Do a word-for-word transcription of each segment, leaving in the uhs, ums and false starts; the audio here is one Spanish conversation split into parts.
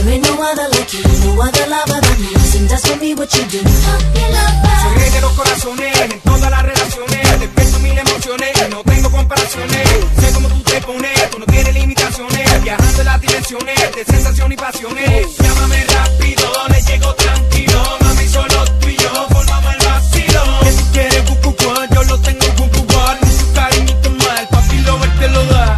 There ain't no other like you, no other lover than me. And that's for me what you do. Soy rey de los corazones, en todas las relaciones. Despierto mil emociones y no tengo comparaciones. Sé cómo tú te pones, tú no tienes limitaciones. Viajando en las dimensiones de sensación y pasiones. Llámame rápido, le llego tranquilo. Mami, solo tú y yo formamos el vacilo. Que tú quieres cucucuán, yo lo tengo cucucuán. Mucho cariñito mal, papi, lo ver te lo da.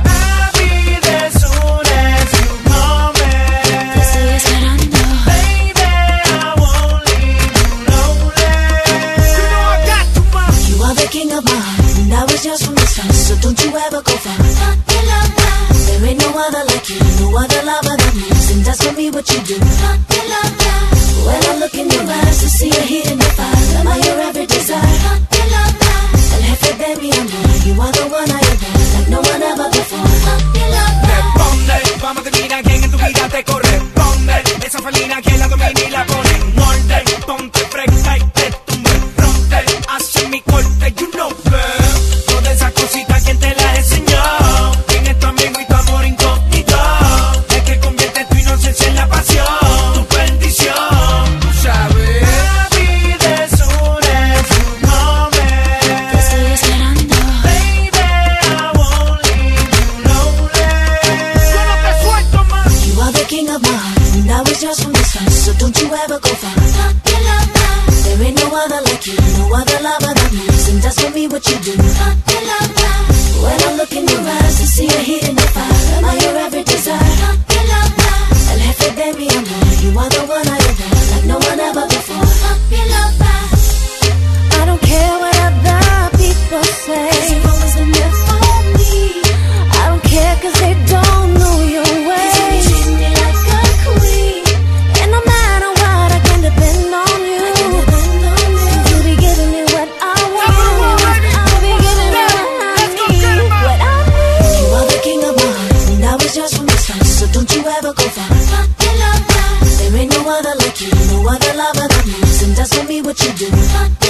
Just from the start, so don't you ever go far. There ain't no other like you, no other lover than me. And that's for me what you do. When I look in your eyes to see a hidden fire, am I your every desire? El jefe, baby, I'm born. You are the one I adore, like no one ever before. Responde, vamos a terminar quien en tu vida te corresponde. Esa felina que la domina y la pone en orden. Ponte fresca y te tumbe el fronte. Hace mi corte, you know, girl. Esa cosita, ¿quién te la enseñó? ¿Quién es tu amigo y tu amor incógnito? El que convierte tu inocencia en la pasión, tu bendición, tú sabes. La vida es un es un moment. Te estoy esperando. Baby, I won't leave you lonely. Yo no te suelto más. You are the king of my heart, and I was just from the start, so don't you ever go far. There ain't no other like you, no other lover than me. And that's for me what you do. When I look in your eyes to see a hidden fire, am I your every desire? El jefe, baby, I'm born. You are the one I adore, like no one ever before. I don't care what other people say. You've always been there for me. I don't care 'cause they don't know your way. 'Cause you treat me like a queen, and no matter what, I can depend on you. You be giving me what I want. I'll be giving me what I need. What I need. You are the king of my heart, and I was just from the start, so don't you ever go far. There ain't no other like you, no other lover than me. And that's for me what you do.